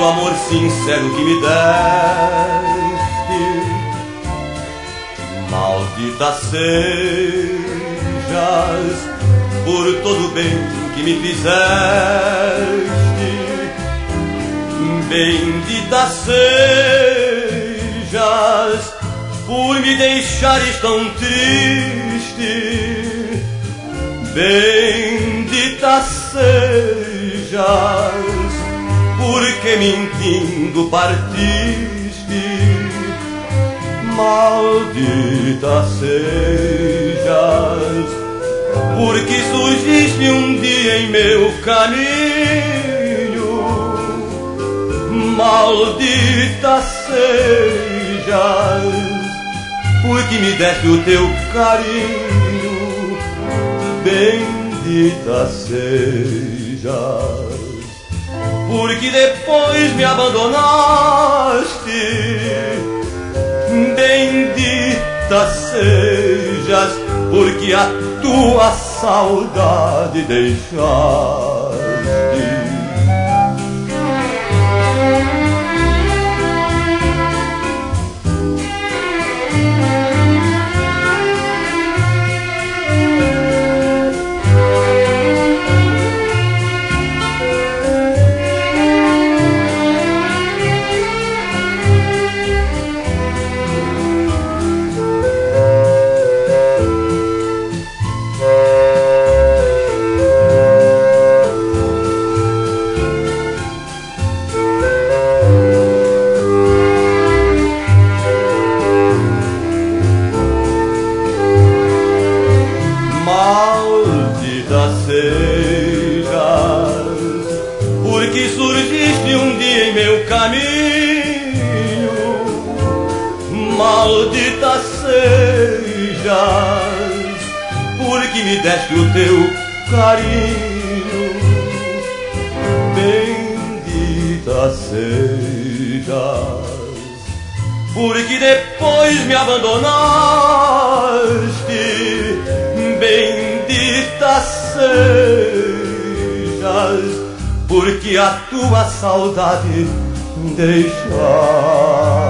pelo amor sincero que me deste. Maldita sejas por todo o bem que me fizeste. Bendita sejas por me deixares tão triste. Bendita sejas porque mentindo partiste. Maldita sejas porque surgiste um dia em meu caminho. Maldita sejas porque me deste o teu carinho. Bendita sejas porque depois me abandonaste. Bendita sejas porque a tua saudade deixaste. Maldita sejas porque surgiste um dia em meu caminho. Maldita sejas porque me deste o teu carinho. Bendita sejas porque depois me abandonaste. Bendita sejas porque a tua saudade deixaste.